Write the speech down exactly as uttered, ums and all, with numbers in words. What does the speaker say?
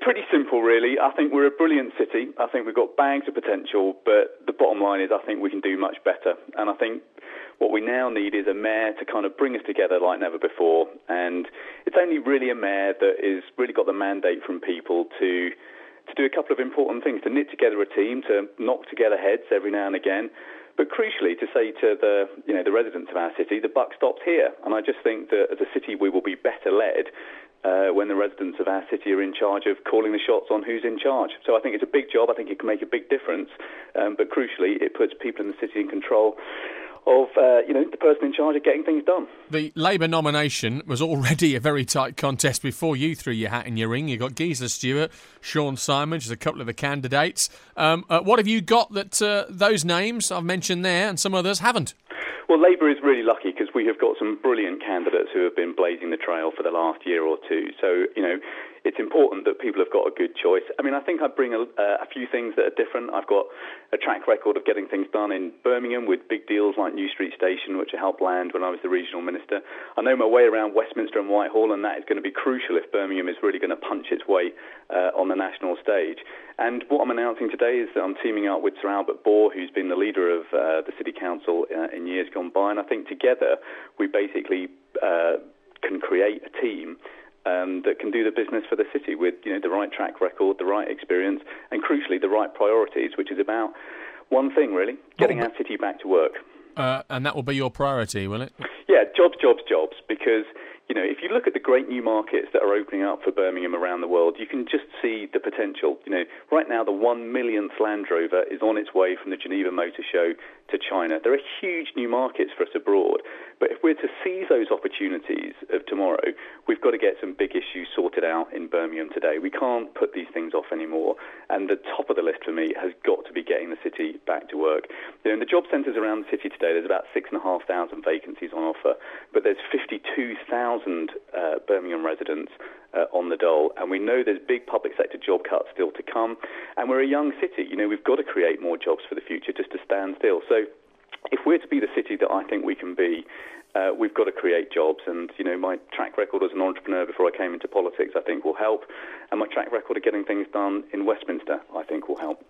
pretty simple, really. I think we're a brilliant city. I think we've got bags of potential, but the bottom line is I think we can do much better. And I think what we now need is a mayor to kind of bring us together like never before. And it's only really a mayor that has really got the mandate from people to to do a couple of important things, to knit together a team, to knock together heads every now and again, but crucially to say to the you know the residents of our city, the buck stops here. And I just think that as a city we will be better led uh, when the residents of our city are in charge of calling the shots on who's in charge. So I think it's a big job. I think it can make a big difference, um, but crucially it puts people in the city in control of, uh, you know, the person in charge of getting things done. The Labour nomination was already a very tight contest before you threw your hat in your ring. You've got Gisela Stewart, Sean Simon, just a couple of the candidates. Um, uh, what have you got that uh, those names I've mentioned there and some others haven't? Well, Labour is really lucky because we have got some brilliant candidates who have been blazing the trail for the last year or two. So, you know, it's important that people have got a good choice. I mean, I think I bring a, uh, a few things that are different. I've got a track record of getting things done in Birmingham with big deals like New Street Station, which I helped land when I was the regional minister. I know my way around Westminster and Whitehall, and that is going to be crucial if Birmingham is really going to punch its way uh, on the national stage. And what I'm announcing today is that I'm teaming up with Sir Albert Bohr, who's been the leader of uh, the City Council uh, in years gone by. And I think together we basically uh, can create a team Um, that can do the business for the city with, you know, the right track record, the right experience, and crucially the right priorities, which is about one thing really: getting our city back to work. Uh, and that will be your priority, will it? Yeah, jobs, jobs, jobs. Because you know, if you look at the great new markets that are opening up for Birmingham around the world, you can just see the potential. You know, right now the one millionth Land Rover is on its way from the Geneva Motor Show to China. There are huge new markets for us abroad. But if we're to seize those opportunities of tomorrow, we've got to get some big issues sorted out in Birmingham today. We can't put these things off anymore. And the top of the list for me has got to be getting the city back to work. You know, in the job centres around the city today, there's about six and a half thousand vacancies on offer, but there's fifty-two thousand uh, Birmingham residents uh, on the dole. And we know there's big public sector job cuts still to come. And we're a young city. You know, we've got to create more jobs for the future just to stand still. So if we're to be the city that I think we can be, uh, we've got to create jobs. And, you know, my track record as an entrepreneur before I came into politics, I think will help. And my track record of getting things done in Westminster, I think will help.